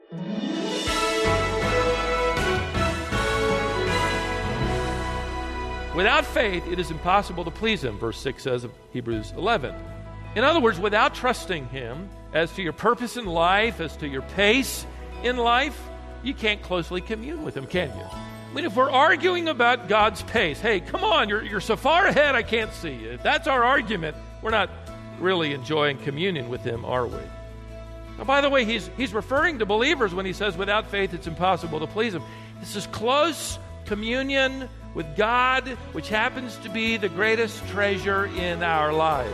Without faith, it is impossible to please him, verse 6 says of Hebrews 11. In other words, without trusting him as to your purpose in life, as to your pace in life, you can't closely commune with him, can you? I mean, if we're arguing about God's pace, hey, come on, you're so far ahead I can't see you. If that's our argument, we're not really enjoying communion with him, are we? Now, by the way, he's referring to believers when he says without faith it's impossible to please him. This is close communion with God, which happens to be the greatest treasure in our lives.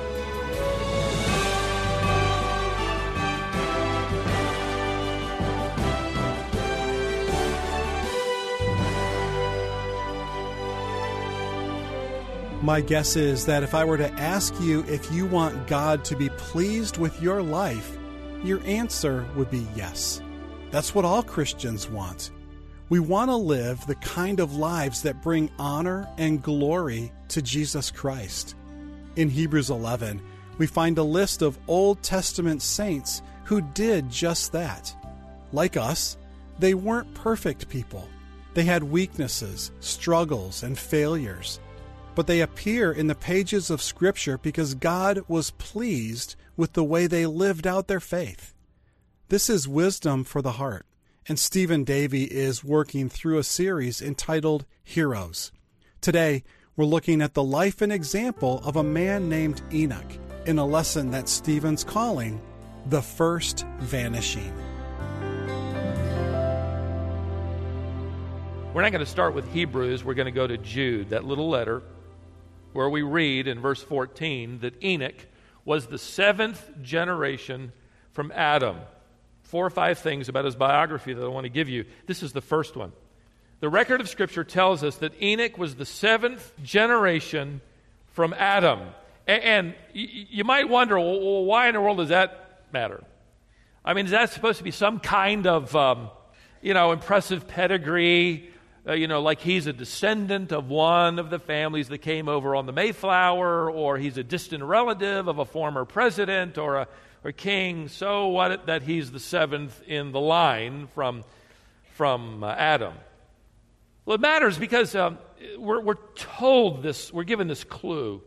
My guess is that if I were to ask you if you want God to be pleased with your life, your answer would be yes. That's what all Christians want. We want to live the kind of lives that bring honor and glory to Jesus Christ. In Hebrews 11, we find a list of Old Testament saints who did just that. Like us, they weren't perfect people. They had weaknesses, struggles, and failures. But they appear in the pages of Scripture because God was pleased with the way they lived out their faith. This is wisdom for the heart. And Stephen Davey is working through a series entitled Heroes. Today, we're looking at the life and example of a man named Enoch in a lesson that Stephen's calling The First Vanishing. We're not going to start with Hebrews. We're going to go to Jude, that little letter, where we read in verse 14 that Enoch was the seventh generation from Adam. 4 or 5 things about his biography that I want to give you. This is the first one. The record of Scripture tells us that Enoch was the 7th generation from Adam. And you might wonder, well, why in the world does that matter? I mean, is that supposed to be some kind of, impressive pedigree? Like he's a descendant of one of the families that came over on the Mayflower, or he's a distant relative of a former president or a king. So what that he's the 7th in the line from Adam? Well, it matters because we're told this, we're given this clue.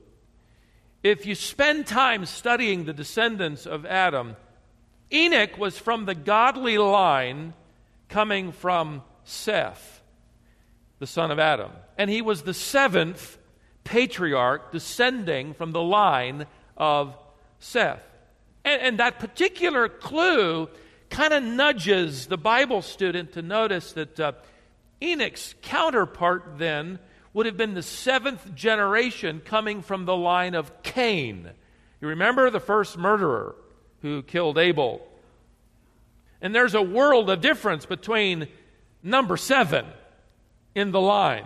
If you spend time studying the descendants of Adam, Enoch was from the godly line coming from Seth, the son of Adam. And he was the 7th patriarch descending from the line of Seth. And that particular clue kind of nudges the Bible student to notice that Enoch's counterpart then would have been the 7th generation coming from the line of Cain. You remember the first murderer who killed Abel. And there's a world of difference between number 7 in the line,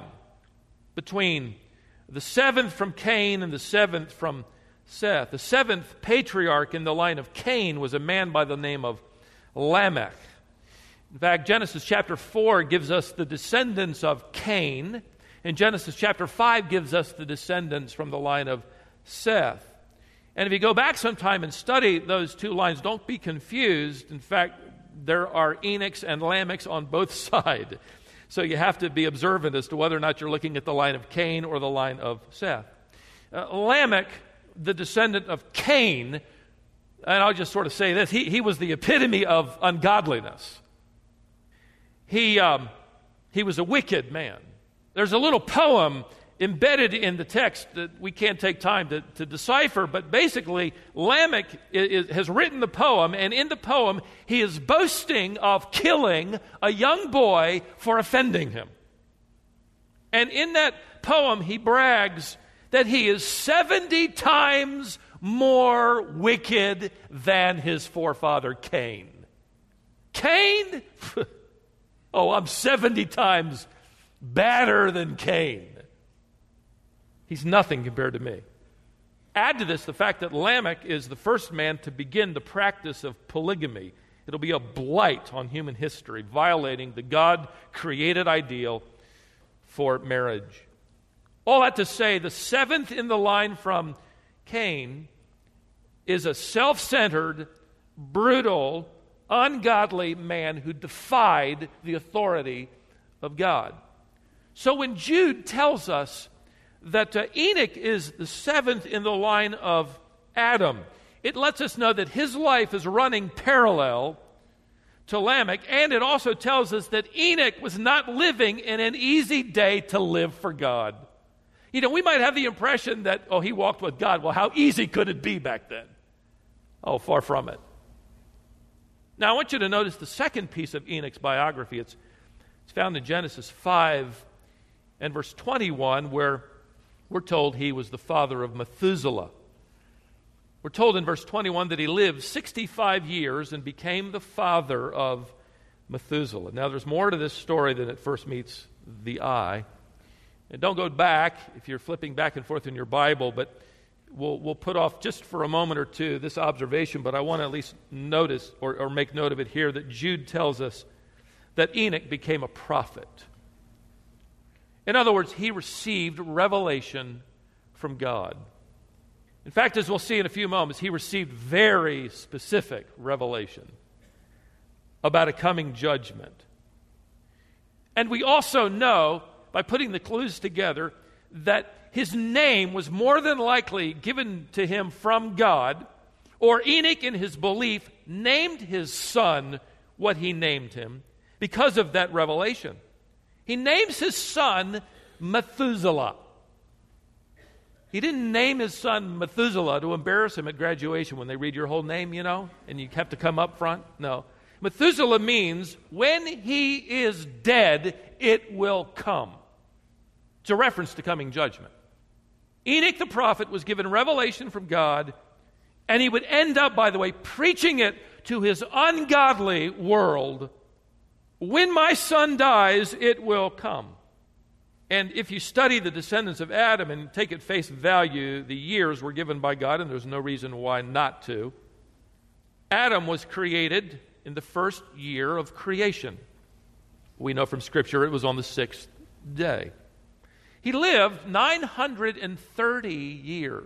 between the 7th from Cain and the 7th from Seth. The 7th patriarch in the line of Cain was a man by the name of Lamech. In fact, Genesis chapter 4 gives us the descendants of Cain, and Genesis chapter 5 gives us the descendants from the line of Seth. And if you go back sometime and study those two lines, don't be confused. In fact, there are Enochs and Lamechs on both sides. So you have to be observant as to whether or not you're looking at the line of Cain or the line of Seth. Lamech, the descendant of Cain, and I'll just sort of say this, he was the epitome of ungodliness. He was a wicked man. There's a little poem embedded in the text that we can't take time to decipher, but basically Lamech has written the poem, and in the poem he is boasting of killing a young boy for offending him. And in that poem he brags that he is 70 times more wicked than his forefather Cain. Cain? Oh, I'm 70 times badder than Cain. He's nothing compared to me. Add to this the fact that Lamech is the first man to begin the practice of polygamy. It'll be a blight on human history, violating the God-created ideal for marriage. All that to say, the 7th in the line from Cain is a self-centered, brutal, ungodly man who defied the authority of God. So when Jude tells us that Enoch is the seventh in the line of Adam, it lets us know that his life is running parallel to Lamech, and it also tells us that Enoch was not living in an easy day to live for God. You know, we might have the impression that, he walked with God. Well, how easy could it be back then? Oh, far from it. Now, I want you to notice the second piece of Enoch's biography. It's found in Genesis 5 and verse 21, where we're told he was the father of Methuselah. We're told in verse 21 that he lived 65 years and became the father of Methuselah. Now, there's more to this story than it first meets the eye. And don't go back if you're flipping back and forth in your Bible, but we'll put off just for a moment or two this observation, but I want to at least notice or make note of it here that Jude tells us that Enoch became a prophet. In other words, he received revelation from God. In fact, as we'll see in a few moments, he received very specific revelation about a coming judgment. And we also know, by putting the clues together, that his name was more than likely given to him from God, or Enoch, in his belief, named his son what he named him because of that revelation. He names his son Methuselah. He didn't name his son Methuselah to embarrass him at graduation when they read your whole name, and you have to come up front. No. Methuselah means, when he is dead, it will come. It's a reference to coming judgment. Enoch the prophet was given revelation from God, and he would end up, by the way, preaching it to his ungodly world. When my son dies, it will come. And if you study the descendants of Adam and take at face value, the years were given by God, and there's no reason why not to. Adam was created in the first year of creation. We know from Scripture it was on the sixth day. He lived 930 years.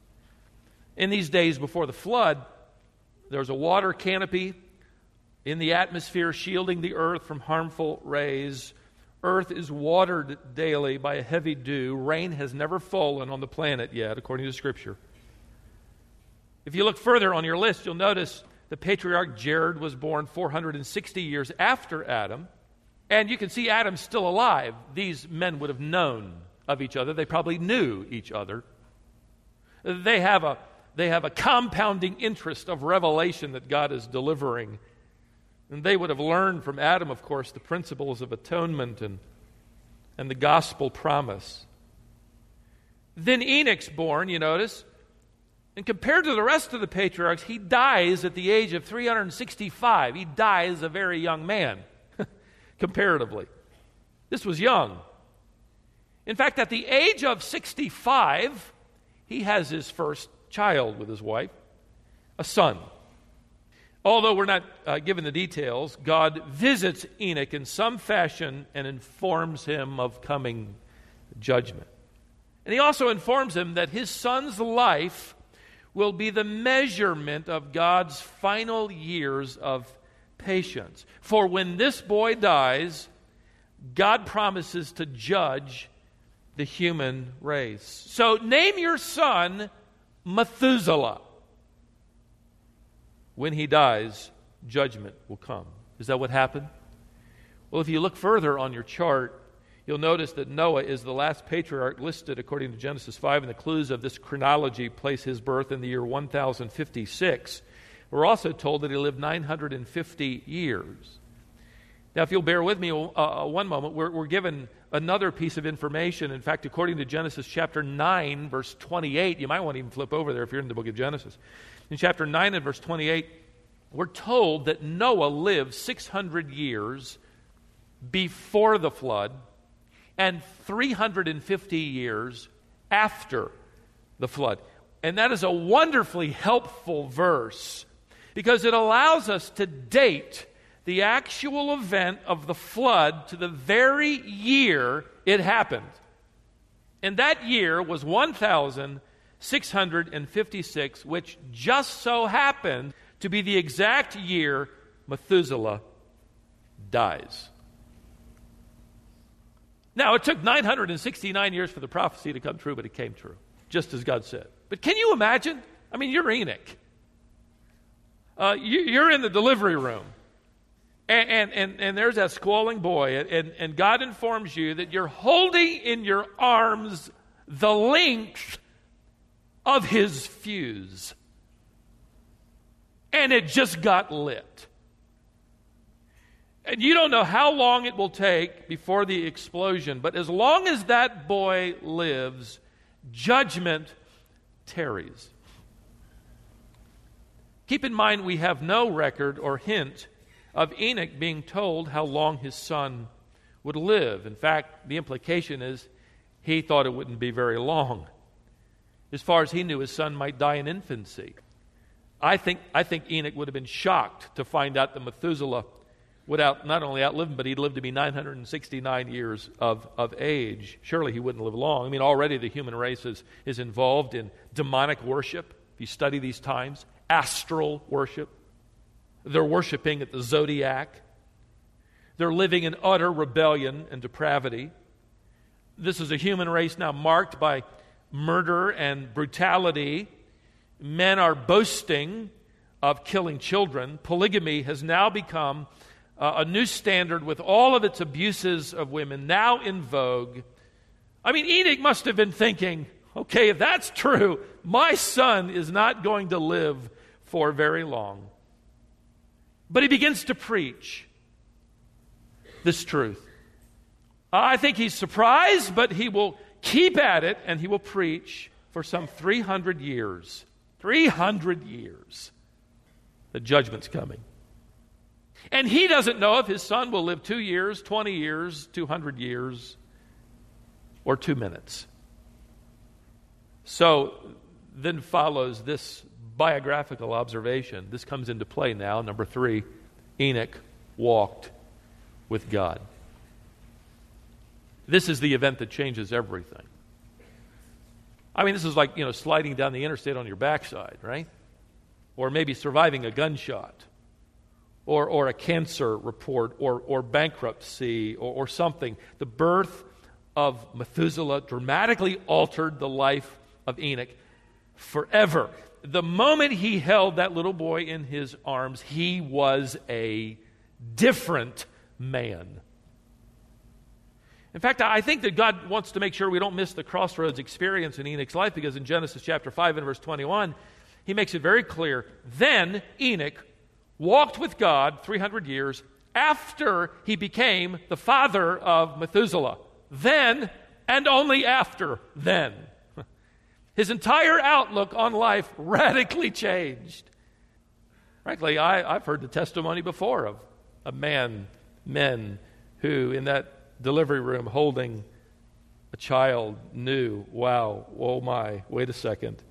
In these days before the flood, there was a water canopy in the atmosphere shielding the earth from harmful rays. Earth is watered daily by a heavy dew. Rain has never fallen on the planet yet, according to Scripture. If you look further on your list, you'll notice the patriarch Jared was born 460 years after Adam. And you can see Adam's still alive. These men would have known of each other. They probably knew each other. They have a compounding interest of revelation that God is delivering. And they would have learned from Adam, of course, the principles of atonement and the gospel promise. Then Enoch's born, you notice. And compared to the rest of the patriarchs, he dies at the age of 365. He dies a very young man, comparatively. This was young. In fact, at the age of 65, he has his first child with his wife, a son. Although we're not given the details, God visits Enoch in some fashion and informs him of coming judgment. And he also informs him that his son's life will be the measurement of God's final years of patience. For when this boy dies, God promises to judge the human race. So name your son Methuselah. When he dies, judgment will come. Is that what happened? Well, if you look further on your chart, you'll notice that Noah is the last patriarch listed according to Genesis 5, and the clues of this chronology place his birth in the year 1056. We're also told that he lived 950 years. Now, if you'll bear with me one moment, we're given another piece of information. In fact, according to Genesis chapter 9, verse 28, you might want to even flip over there if you're in the book of Genesis. In chapter 9 and verse 28, we're told that Noah lived 600 years before the flood and 350 years after the flood. And that is a wonderfully helpful verse because it allows us to date the actual event of the flood to the very year it happened. And that year was 1,656, which just so happened to be the exact year Methuselah dies. Now, it took 969 years for the prophecy to come true, but it came true, just as God said. But can you imagine? I mean, you're Enoch. You're in the delivery room, and there's that squalling boy, and God informs you that you're holding in your arms the length of his fuse. And it just got lit. And you don't know how long it will take before the explosion, but as long as that boy lives, judgment tarries. Keep in mind, we have no record or hint of Enoch being told how long his son would live. In fact, the implication is he thought it wouldn't be very long. As far as he knew, his son might die in infancy. I think Enoch would have been shocked to find out that Methuselah would not only outlive him, but he'd live to be 969 years of age. Surely he wouldn't live long. I mean, already the human race is involved in demonic worship. If you study these times, astral worship. They're worshiping at the zodiac. They're living in utter rebellion and depravity. This is a human race now marked by murder and brutality. Men are boasting of killing children. Polygamy has now become a new standard with all of its abuses of women now in vogue. I mean, Enoch must have been thinking, okay, if that's true, my son is not going to live for very long. But he begins to preach this truth. I think he's surprised, but he will keep at it, and he will preach for some 300 years. 300 years. The judgment's coming. And he doesn't know if his son will live 2 years, 20 years, 200 years, or 2 minutes. So then follows this biographical observation. This comes into play now. Number 3, Enoch walked with God. This is the event that changes everything. I mean, this is like, sliding down the interstate on your backside, right? Or maybe surviving a gunshot, or a cancer report, or bankruptcy, or something. The birth of Methuselah dramatically altered the life of Enoch forever. The moment he held that little boy in his arms, he was a different man. In fact, I think that God wants to make sure we don't miss the crossroads experience in Enoch's life, because in Genesis chapter 5 and verse 21, he makes it very clear. Then Enoch walked with God 300 years after he became the father of Methuselah. Then, and only after then. His entire outlook on life radically changed. Frankly, I've heard the testimony before of men who in that delivery room holding a child knew, wow, oh my, wait a second.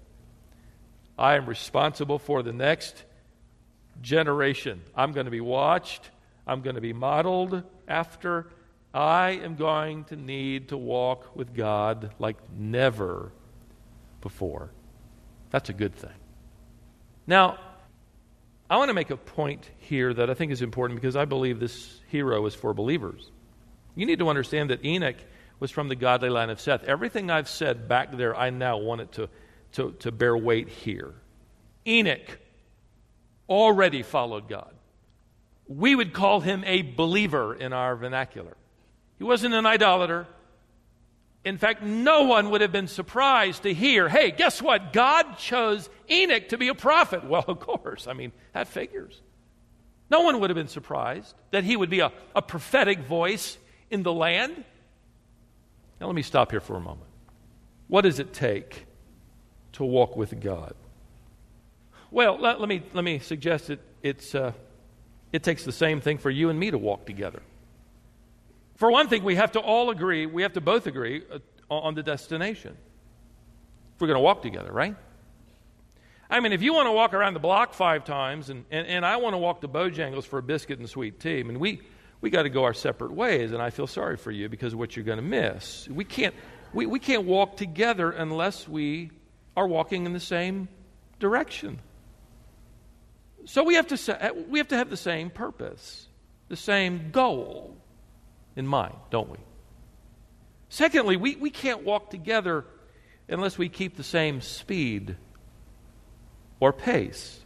I am responsible for the next generation. I'm going to be watched. I'm going to be modeled after. I am going to need to walk with God like never before. That's a good thing. Now, I want to make a point here that I think is important, because I believe this hero is for believers. You need to understand that Enoch was from the godly line of Seth. Everything I've said back there, I now want it to bear weight here. Enoch already followed God. We would call him a believer in our vernacular. He wasn't an idolater. In fact, no one would have been surprised to hear, hey, guess what? God chose Enoch to be a prophet. Well, of course. I mean, that figures. No one would have been surprised that he would be a prophetic voice in the land. Now, let me stop here for a moment. What does it take to walk with God? Well, let me suggest that it takes the same thing for you and me to walk together. For one thing, we have to both agree on the destination. If we're going to walk together, right? I mean, if you want to walk around the block 5 times and I want to walk to Bojangles for a biscuit and sweet tea, I mean, we got to go our separate ways, and I feel sorry for you because of what you're going to miss. We can't walk together unless we are walking in the same direction. So we have to have the same purpose, the same goal in mind, don't we? Secondly, we can't walk together unless we keep the same speed or pace.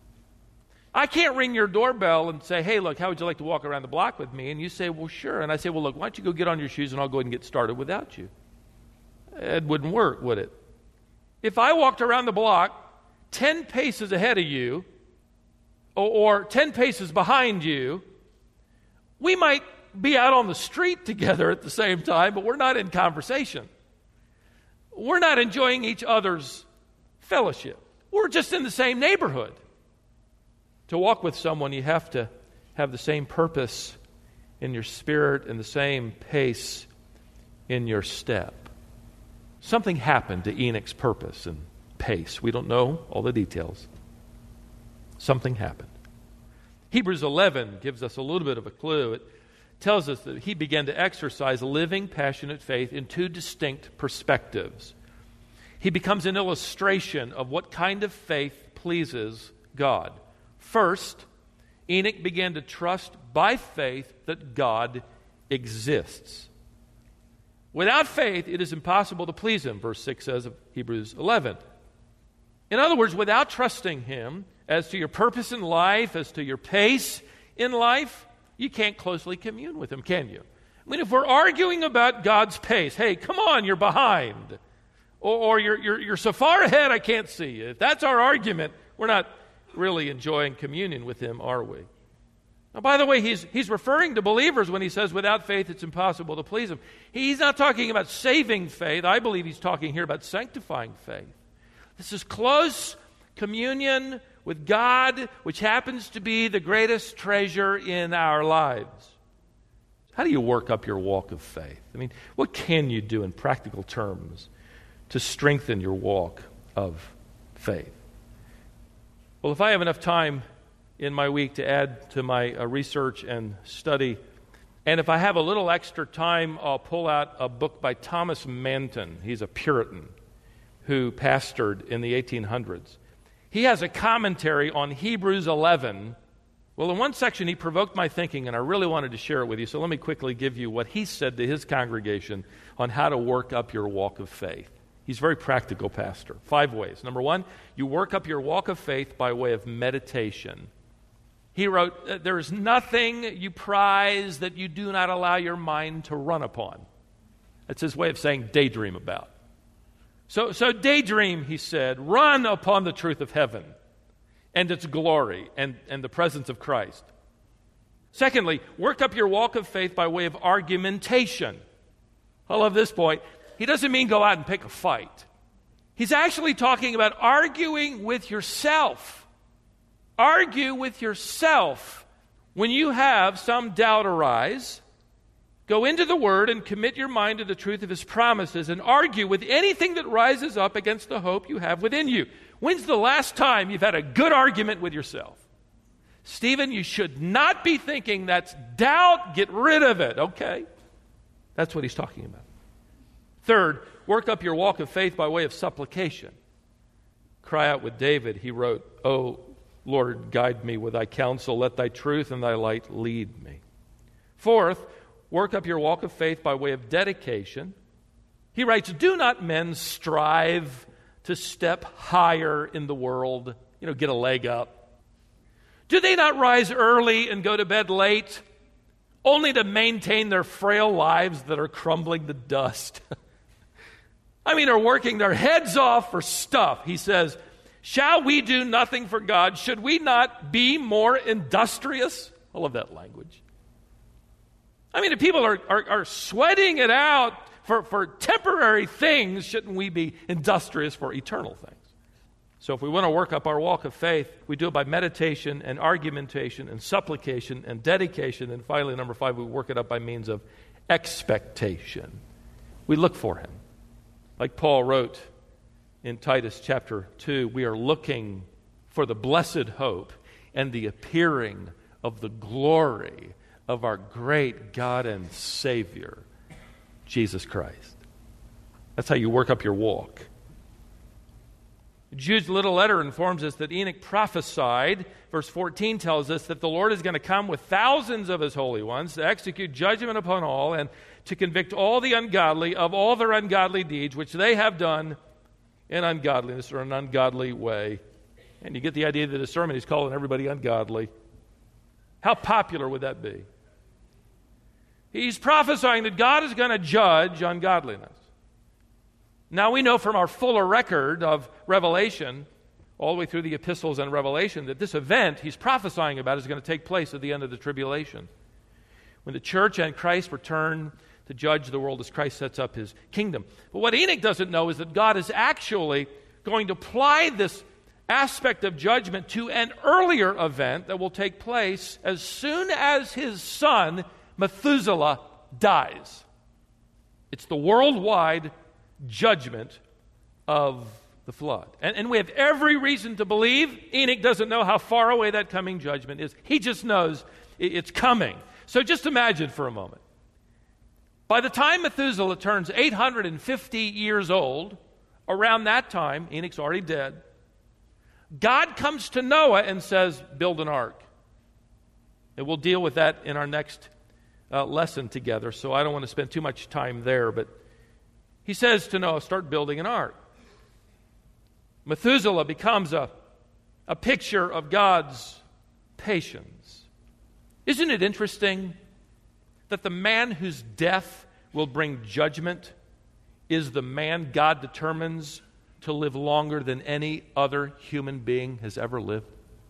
I can't ring your doorbell and say, hey, look, how would you like to walk around the block with me? And you say, well, sure. And I say, well, look, why don't you go get on your shoes and I'll go ahead and get started without you. It wouldn't work, would it? If I walked around the block 10 paces ahead of you or 10 paces behind you, we might be out on the street together at the same time, but we're not in conversation. We're not enjoying each other's fellowship. We're just in the same neighborhood. To walk with someone, you have to have the same purpose in your spirit and the same pace in your step. Something happened to Enoch's purpose and pace. We don't know all the details. Something happened. Hebrews 11 gives us a little bit of a clue. It tells us that he began to exercise living, passionate faith in two distinct perspectives. He becomes an illustration of what kind of faith pleases God. First, Enoch began to trust by faith that God exists. Without faith, it is impossible to please him, verse 6 says of Hebrews 11. In other words, without trusting him as to your purpose in life, as to your pace in life, you can't closely commune with him, can you? I mean, if we're arguing about God's pace, hey, come on, you're behind. Or you're so far ahead I can't see you. If that's our argument, we're not really enjoying communion with him, are we? Now, by the way, he's referring to believers when he says without faith it's impossible to please him. He's not talking about saving faith. I believe he's talking here about sanctifying faith. This is close communion with God, which happens to be the greatest treasure in our lives. How do you work up your walk of faith? I mean, what can you do in practical terms to strengthen your walk of faith? Well, if I have enough time in my week to add to my research and study, and if I have a little extra time, I'll pull out a book by Thomas Manton. He's a Puritan who pastored in the 1800s. He has a commentary on Hebrews 11. Well, in one section, he provoked my thinking, and I really wanted to share it with you. So let me quickly give you what he said to his congregation on how to work up your walk of faith. He's a very practical pastor. 5 ways. Number 1, you work up your walk of faith by way of meditation. He wrote, there is nothing you prize that you do not allow your mind to run upon. That's his way of saying daydream about. So daydream, he said, run upon the truth of heaven and its glory and the presence of Christ. Secondly, work up your walk of faith by way of argumentation. I love this point. He doesn't mean go out and pick a fight. He's actually talking about arguing with yourself. Argue with yourself. When you have some doubt arise, go into the Word and commit your mind to the truth of His promises and argue with anything that rises up against the hope you have within you. When's the last time you've had a good argument with yourself? Stephen, you should not be thinking that's doubt. Get rid of it, okay? That's what he's talking about. Third, work up your walk of faith by way of supplication. Cry out with David. He wrote, "O Lord, guide me with thy counsel. Let thy truth and thy light lead me." Fourth, work up your walk of faith by way of dedication. He writes, "Do not men strive to step higher in the world?" Get a leg up. "Do they not rise early and go to bed late, only to maintain their frail lives that are crumbling to dust?" Are working their heads off for stuff. He says, shall we do nothing for God? Should we not be more industrious? I love that language. If people are sweating it out for temporary things, shouldn't we be industrious for eternal things? So if we want to work up our walk of faith, we do it by meditation and argumentation and supplication and dedication. And finally, number 5, we work it up by means of expectation. We look for Him. Like Paul wrote in Titus chapter 2, we are looking for the blessed hope and the appearing of the glory of our great God and Savior, Jesus Christ. That's how you work up your walk. Jude's little letter informs us that Enoch prophesied. Verse 14 tells us that the Lord is going to come with thousands of his holy ones to execute judgment upon all and to convict all the ungodly of all their ungodly deeds, which they have done in ungodliness or an ungodly way. And you get the idea that his sermon, he's calling everybody ungodly. How popular would that be? He's prophesying that God is going to judge ungodliness. Now we know from our fuller record of Revelation, all the way through the epistles and Revelation, that this event he's prophesying about is going to take place at the end of the tribulation, when the church and Christ return to judge the world as Christ sets up his kingdom. But what Enoch doesn't know is that God is actually going to apply this aspect of judgment to an earlier event that will take place as soon as his son, Methuselah, dies. It's the worldwide judgment of the flood. And we have every reason to believe Enoch doesn't know how far away that coming judgment is. He just knows it's coming. So just imagine for a moment. By the time Methuselah turns 850 years old, around that time, Enoch's already dead, God comes to Noah and says, build an ark. And we'll deal with that in our next lesson together, so I don't want to spend too much time there, but he says to Noah, start building an ark. Methuselah becomes a picture of God's patience. Isn't it interesting that the man whose death will bring judgment is the man God determines to live longer than any other human being has ever lived?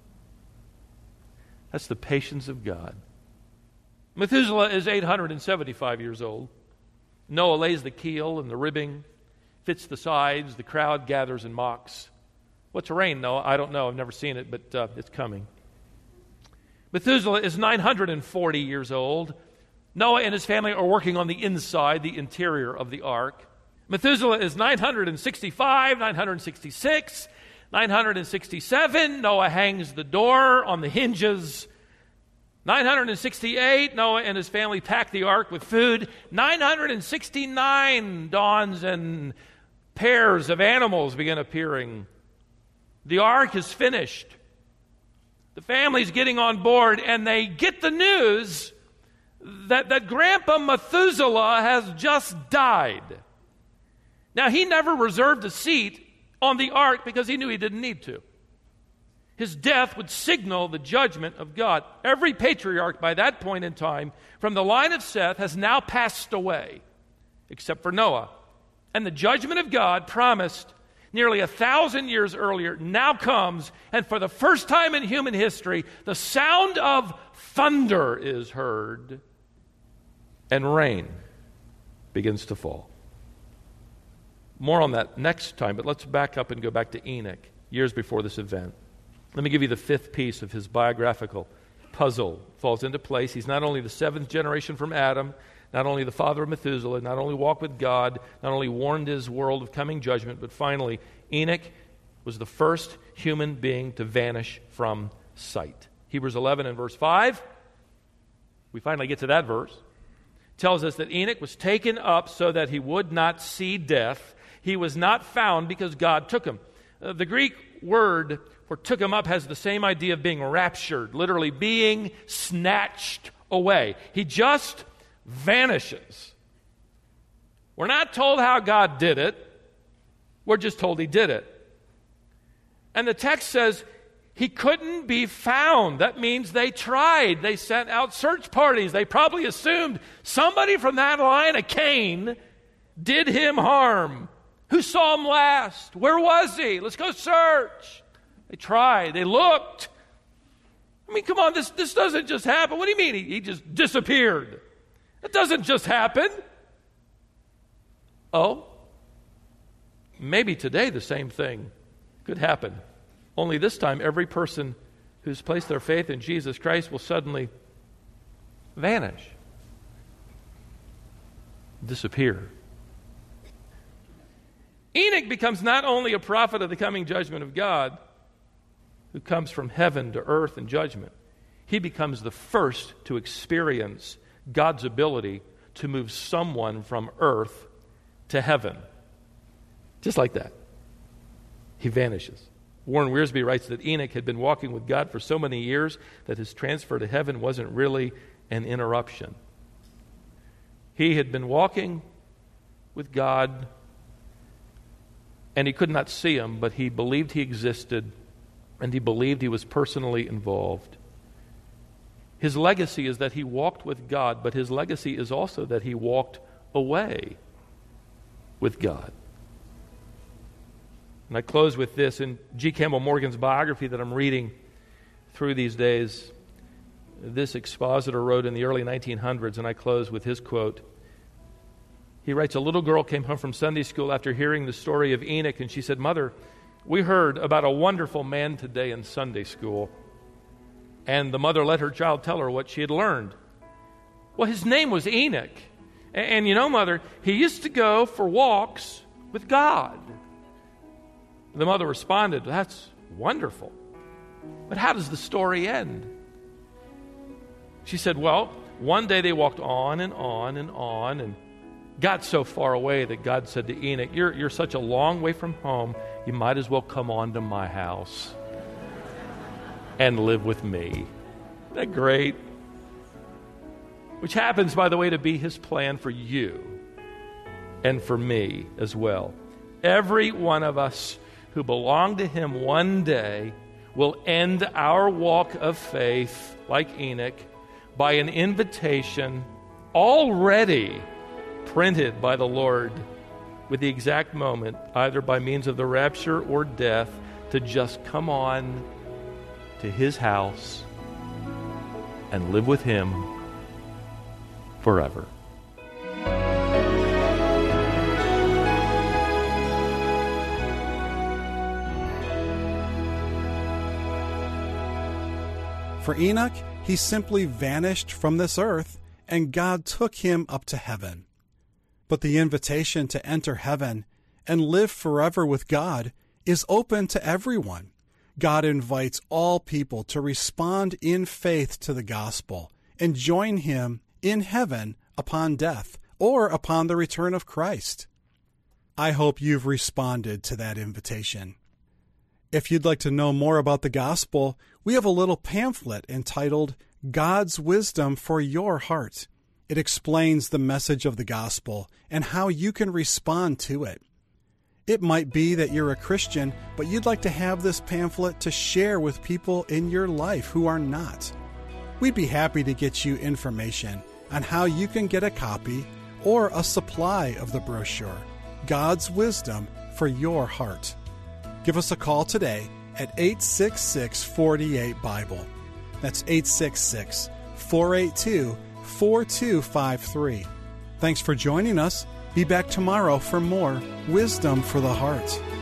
That's the patience of God. Methuselah is 875 years old. Noah lays the keel and the ribbing, fits the sides. The crowd gathers and mocks. What's rain, Noah? I don't know. I've never seen it, but it's coming. Methuselah is 940 years old. Noah and his family are working on the inside, the interior of the ark. Methuselah is 965, 966, 967. Noah hangs the door on the hinges. 968, Noah and his family pack the ark with food. 969 dawns and pairs of animals begin appearing. The ark is finished. The family's getting on board, and they get the news that Grandpa Methuselah has just died. Now, he never reserved a seat on the ark because he knew he didn't need to. His death would signal the judgment of God. Every patriarch by that point in time, from the line of Seth, has now passed away, except for Noah. And the judgment of God, promised nearly 1,000 years earlier, now comes, and for the first time in human history, the sound of thunder is heard, and rain begins to fall. More on that next time, but let's back up and go back to Enoch, years before this event. Let me give you the fifth piece of his biographical puzzle. Falls into place. He's not only the seventh generation from Adam, not only the father of Methuselah, not only walked with God, not only warned his world of coming judgment, but finally, Enoch was the first human being to vanish from sight. Hebrews 11 and verse 5, we finally get to that verse, tells us that Enoch was taken up so that he would not see death. He was not found because God took him. The Greek word for took him up has the same idea of being raptured, literally being snatched away. He just vanishes. We're not told how God did it. We're just told he did it. And the text says he couldn't be found. That means they tried. They sent out search parties. They probably assumed somebody from that line of Cain did him harm. Who saw him last? Where was he? Let's go search. They tried. They looked. I mean, come on, this doesn't just happen. What do you mean he just disappeared? It doesn't just happen. Oh, maybe today the same thing could happen. Only this time, every person who's placed their faith in Jesus Christ will suddenly vanish, disappear. Enoch becomes not only a prophet of the coming judgment of God, who comes from heaven to earth in judgment, he becomes the first to experience God's ability to move someone from earth to heaven. Just like that. he vanishes. Warren Wiersbe writes that Enoch had been walking with God for so many years that his transfer to heaven wasn't really an interruption. He had been walking with God, and he could not see him, but he believed he existed, and he believed he was personally involved. His legacy is that he walked with God, but his legacy is also that he walked away with God. And I close with this. In G. Campbell Morgan's biography that I'm reading through these days, this expositor wrote in the early 1900s, and I close with his quote. He writes, "A little girl came home from Sunday school after hearing the story of Enoch, and she said, 'Mother, we heard about a wonderful man today in Sunday school.' And the mother let her child tell her what she had learned. 'Well, his name was Enoch. And you know, Mother, he used to go for walks with God.' The mother responded, 'That's wonderful. But how does the story end?' She said, 'Well, one day they walked on and on and on and got so far away that God said to Enoch, you're such a long way from home, you might as well come on to my house and live with me.'" Isn't that great? Which happens, by the way, to be his plan for you and for me as well. Every one of us who belong to him one day will end our walk of faith, like Enoch, by an invitation already printed by the Lord with the exact moment, either by means of the rapture or death, to just come on to his house and live with him forever. For Enoch, he simply vanished from this earth, and God took him up to heaven. But the invitation to enter heaven and live forever with God is open to everyone. God invites all people to respond in faith to the gospel and join him in heaven upon death or upon the return of Christ. I hope you've responded to that invitation. If you'd like to know more about the gospel, we have a little pamphlet entitled God's Wisdom for Your Heart. It explains the message of the gospel and how you can respond to it. It might be that you're a Christian, but you'd like to have this pamphlet to share with people in your life who are not. We'd be happy to get you information on how you can get a copy or a supply of the brochure, God's Wisdom for Your Heart. Give us a call today at 866-48-BIBLE. That's 866-482-4253. Thanks for joining us. Be back tomorrow for more Wisdom for the Heart.